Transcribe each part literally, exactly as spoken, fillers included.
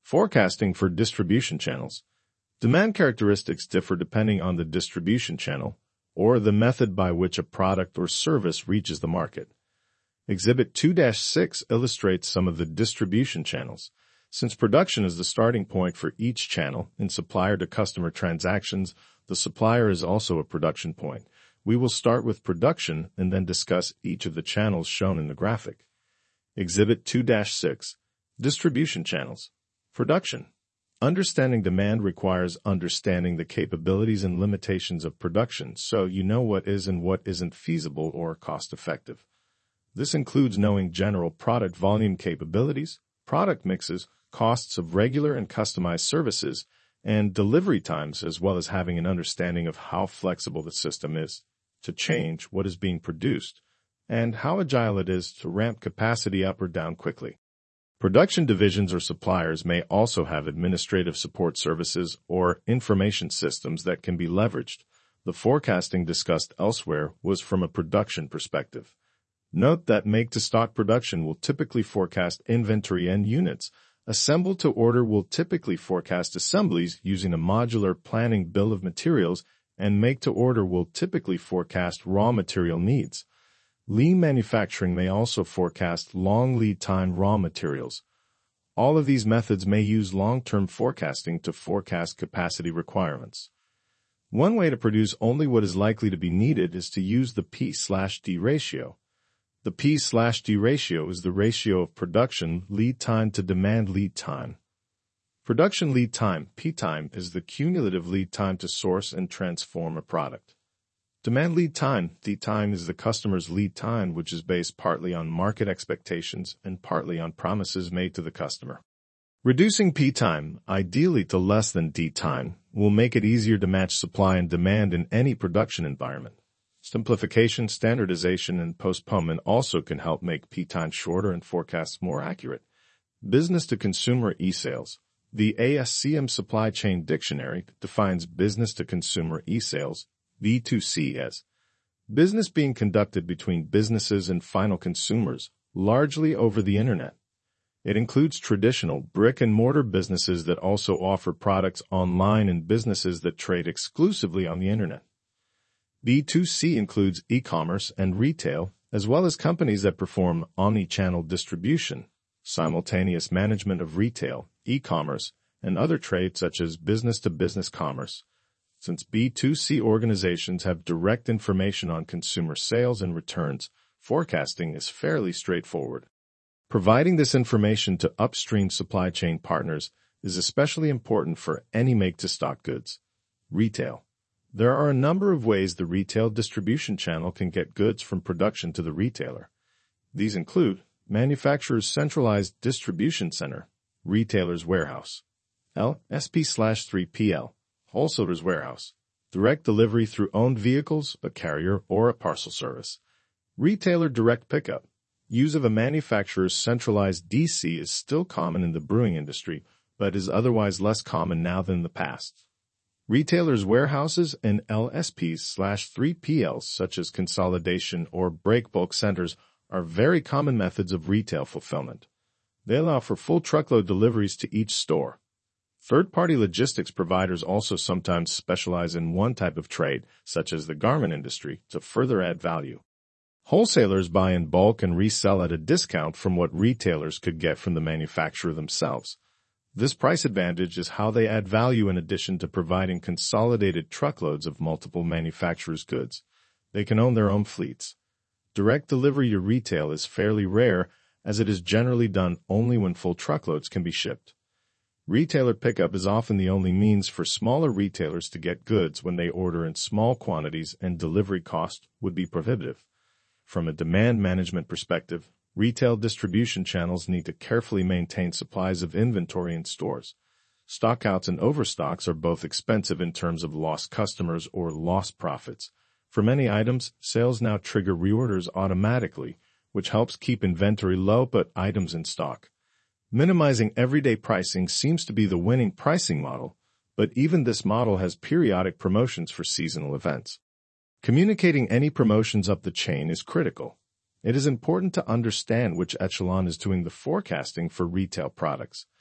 Forecasting for distribution channels. Demand characteristics differ depending on the distribution channel or the method by which a product or service reaches the market. Exhibit two dash six illustrates some of the distribution channels. Since production is the starting point for each channel in supplier-to-customer transactions, the supplier is also a production point. We will start with production and then discuss each of the channels shown in the graphic. Exhibit two dash six. Distribution channels. Production. Understanding demand requires understanding the capabilities and limitations of production so you know what is and what isn't feasible or cost-effective. This includes knowing general product volume capabilities, product mixes, costs of regular and customized services, and delivery times, as well as having an understanding of how flexible the system is to change what is being produced and how agile it is to ramp capacity up or down quickly. Production divisions or suppliers may also have administrative support services or information systems that can be leveraged. The forecasting discussed elsewhere was from a production perspective. Note that make-to-stock production will typically forecast inventory and units. Assemble-to-order will typically forecast assemblies using a modular planning bill of materials, and make-to-order will typically forecast raw material needs. Lean manufacturing may also forecast long lead time raw materials. All of these methods may use long-term forecasting to forecast capacity requirements. One way to produce only what is likely to be needed is to use the P slash D ratio. The P slash D ratio is the ratio of production lead time to demand lead time. Production lead time, P time, is the cumulative lead time to source and transform a product. Demand lead time, D time, is the customer's lead time, which is based partly on market expectations and partly on promises made to the customer. Reducing P time, ideally to less than D time, will make it easier to match supply and demand in any production environment. Simplification, standardization, and postponement also can help make P time shorter and forecasts more accurate. Business-to-consumer e-sales. The A S C M Supply Chain Dictionary defines business-to-consumer e-sales, B two C, as business being conducted between businesses and final consumers, largely over the Internet. It includes traditional brick-and-mortar businesses that also offer products online and businesses that trade exclusively on the Internet. B two C includes e-commerce and retail, as well as companies that perform omni-channel distribution, simultaneous management of retail, e-commerce, and other trades such as business-to-business commerce. Since B two C organizations have direct information on consumer sales and returns, forecasting is fairly straightforward. Providing this information to upstream supply chain partners is especially important for any make-to-stock goods. Retail. There are a number of ways the retail distribution channel can get goods from production to the retailer. These include manufacturer's centralized distribution center, retailer's warehouse, L S P slash three P L, wholesaler's warehouse, direct delivery through owned vehicles, a carrier, or a parcel service. Retailer direct pickup. Use of a manufacturer's centralized D C is still common in the brewing industry, but is otherwise less common now than in the past. Retailers' warehouses and L S Ps slash three P Ls, such as consolidation or break bulk centers, are very common methods of retail fulfillment. They allow for full truckload deliveries to each store. Third-party logistics providers also sometimes specialize in one type of trade, such as the garment industry, to further add value. Wholesalers buy in bulk and resell at a discount from what retailers could get from the manufacturer themselves. This price advantage is how they add value in addition to providing consolidated truckloads of multiple manufacturers' goods. They can own their own fleets. Direct delivery to retail is fairly rare, as it is generally done only when full truckloads can be shipped. Retailer pickup is often the only means for smaller retailers to get goods when they order in small quantities, and delivery cost would be prohibitive. From a demand management perspective, retail distribution channels need to carefully maintain supplies of inventory in stores. Stockouts and overstocks are both expensive in terms of lost customers or lost profits. For many items, sales now trigger reorders automatically, which helps keep inventory low but items in stock. Minimizing everyday pricing seems to be the winning pricing model, but even this model has periodic promotions for seasonal events. Communicating any promotions up the chain is critical. It is important to understand which echelon is doing the forecasting for retail products.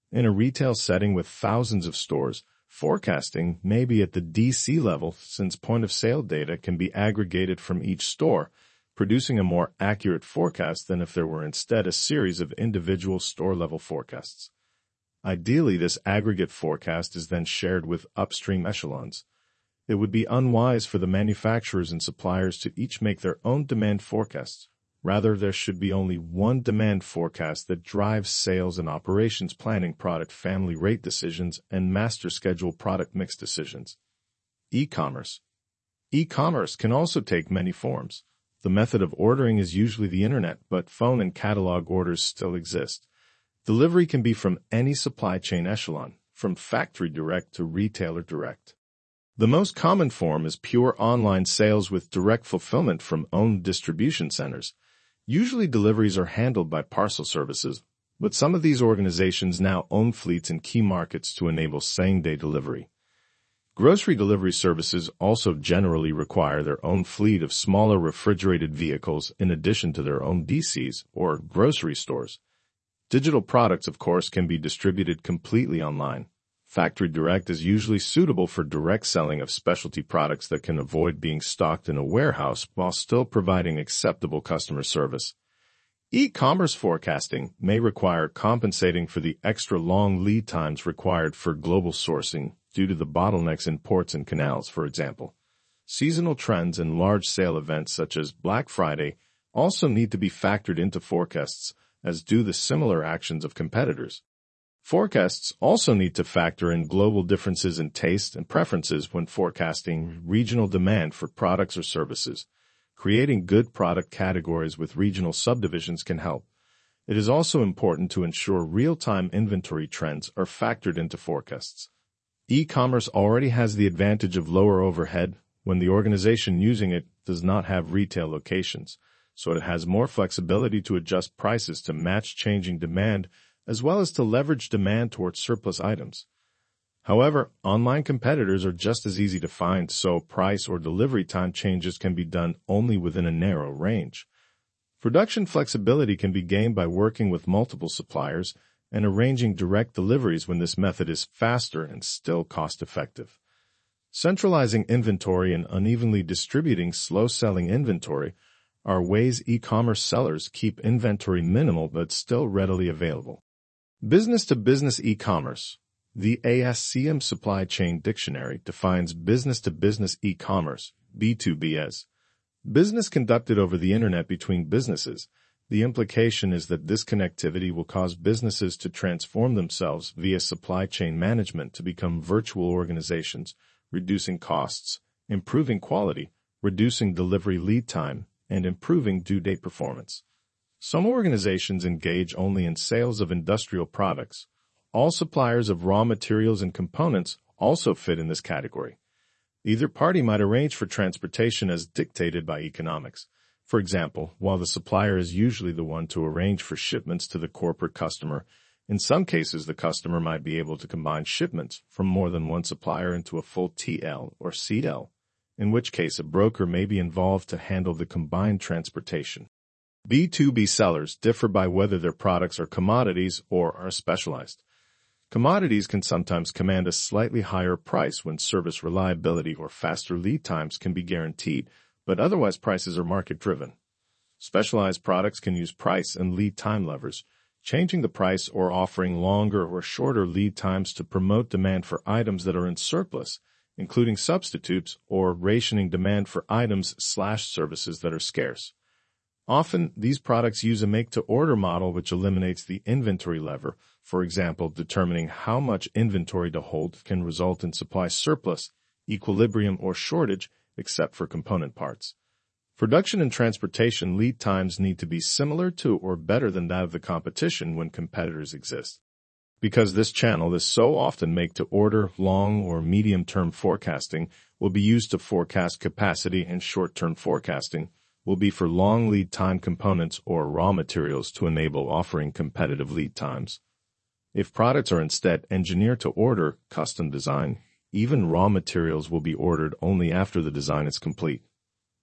In a retail setting with thousands of stores, forecasting may be at the D C level since point-of-sale data can be aggregated from each store, producing a more accurate forecast than if there were instead a series of individual store-level forecasts. Ideally, this aggregate forecast is then shared with upstream echelons. It would be unwise for the manufacturers and suppliers to each make their own demand forecasts. Rather, there should be only one demand forecast that drives sales and operations planning, product family rate decisions, and master schedule product mix decisions. E-commerce. E-commerce can also take many forms. The method of ordering is usually the internet, but phone and catalog orders still exist. Delivery can be from any supply chain echelon, from factory direct to retailer direct. The most common form is pure online sales with direct fulfillment from owned distribution centers. Usually deliveries are handled by parcel services, but some of these organizations now own fleets in key markets to enable same-day delivery. Grocery delivery services also generally require their own fleet of smaller refrigerated vehicles in addition to their own D Cs or grocery stores. Digital products, of course, can be distributed completely online. Factory direct is usually suitable for direct selling of specialty products that can avoid being stocked in a warehouse while still providing acceptable customer service. E-commerce forecasting may require compensating for the extra long lead times required for global sourcing due to the bottlenecks in ports and canals, for example. Seasonal trends and large sale events such as Black Friday also need to be factored into forecasts, as do the similar actions of competitors. Forecasts also need to factor in global differences in taste and preferences when forecasting regional demand for products or services. Creating good product categories with regional subdivisions can help. It is also important to ensure real-time inventory trends are factored into forecasts. E-commerce already has the advantage of lower overhead when the organization using it does not have retail locations, so it has more flexibility to adjust prices to match changing demand as well as to leverage demand towards surplus items. However, online competitors are just as easy to find, so price or delivery time changes can be done only within a narrow range. Production flexibility can be gained by working with multiple suppliers and arranging direct deliveries when this method is faster and still cost-effective. Centralizing inventory and unevenly distributing slow-selling inventory are ways e-commerce sellers keep inventory minimal but still readily available. Business-to-business e-commerce. The A S C M Supply Chain Dictionary defines business-to-business e-commerce, B two B, as business conducted over the internet between businesses. The implication is that this connectivity will cause businesses to transform themselves via supply chain management to become virtual organizations, reducing costs, improving quality, reducing delivery lead time, and improving due date performance. Some organizations engage only in sales of industrial products. All suppliers of raw materials and components also fit in this category. Either party might arrange for transportation as dictated by economics. For example, while the supplier is usually the one to arrange for shipments to the corporate customer, in some cases the customer might be able to combine shipments from more than one supplier into a full T L or C L, in which case a broker may be involved to handle the combined transportation. B two B sellers differ by whether their products are commodities or are specialized. Commodities can sometimes command a slightly higher price when service reliability or faster lead times can be guaranteed, but otherwise prices are market-driven. Specialized products can use price and lead time levers, changing the price or offering longer or shorter lead times to promote demand for items that are in surplus, including substitutes, or rationing demand for items slash services that are scarce. Often, these products use a make-to-order model which eliminates the inventory lever. For example, determining how much inventory to hold can result in supply surplus, equilibrium, or shortage, except for component parts. Production and transportation lead times need to be similar to or better than that of the competition when competitors exist. Because this channel is so often make-to-order, long or medium-term forecasting will be used to forecast capacity, and short-term forecasting will be for long lead time components or raw materials to enable offering competitive lead times. If products are instead engineered to order, custom design, even raw materials will be ordered only after the design is complete.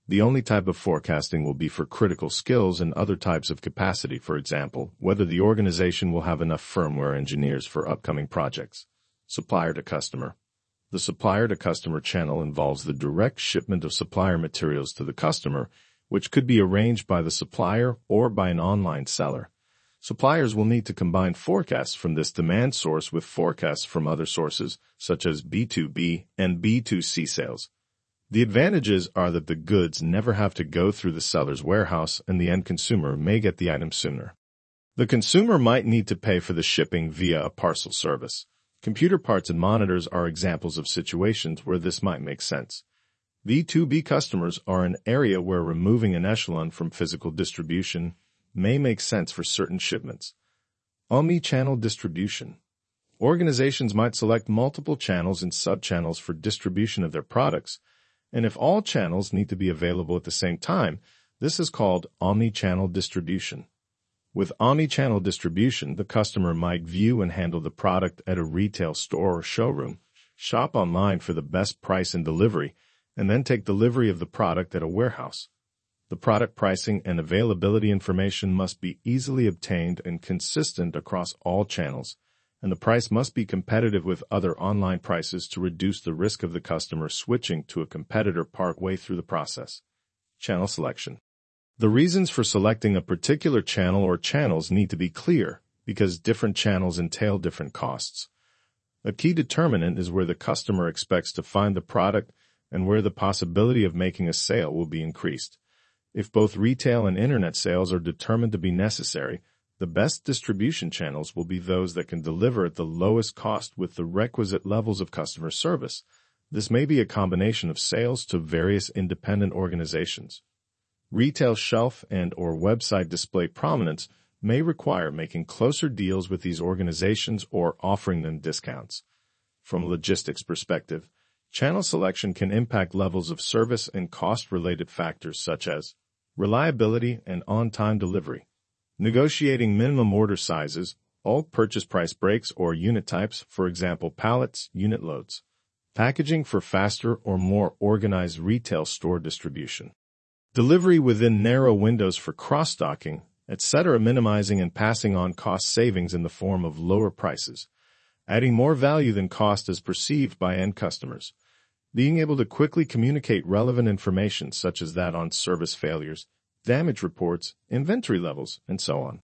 The only type of forecasting will be for critical skills and other types of capacity, for example, whether the organization will have enough firmware engineers for upcoming projects. Supplier to customer. The supplier-to-customer channel involves the direct shipment of supplier materials to the customer, which could be arranged by the supplier or by an online seller. Suppliers will need to combine forecasts from this demand source with forecasts from other sources, such as B two B and B two C sales. The advantages are that the goods never have to go through the seller's warehouse and the end consumer may get the item sooner. The consumer might need to pay for the shipping via a parcel service. Computer parts and monitors are examples of situations where this might make sense. B two B customers are an area where removing an echelon from physical distribution may make sense for certain shipments. Omni-channel distribution. Organizations might select multiple channels and sub-channels for distribution of their products, and if all channels need to be available at the same time, this is called omni-channel distribution. With omni-channel distribution, the customer might view and handle the product at a retail store or showroom, shop online for the best price and delivery, and then take delivery of the product at a warehouse. The product pricing and availability information must be easily obtained and consistent across all channels, and the price must be competitive with other online prices to reduce the risk of the customer switching to a competitor partway through the process. Channel selection. The reasons for selecting a particular channel or channels need to be clear, because different channels entail different costs. A key determinant is where the customer expects to find the product and where the possibility of making a sale will be increased. If both retail and internet sales are determined to be necessary, the best distribution channels will be those that can deliver at the lowest cost with the requisite levels of customer service. This may be a combination of sales to various independent organizations. Retail shelf and or website display prominence may require making closer deals with these organizations or offering them discounts. From a logistics perspective, channel selection can impact levels of service and cost-related factors such as reliability and on-time delivery. Negotiating minimum order sizes, bulk purchase price breaks or unit types, for example pallets, unit loads. Packaging for faster or more organized retail store distribution. Delivery within narrow windows for cross-docking, et cetera, minimizing and passing on cost savings in the form of lower prices, adding more value than cost as perceived by end customers. Being able to quickly communicate relevant information such as that on service failures, damage reports, inventory levels, and so on.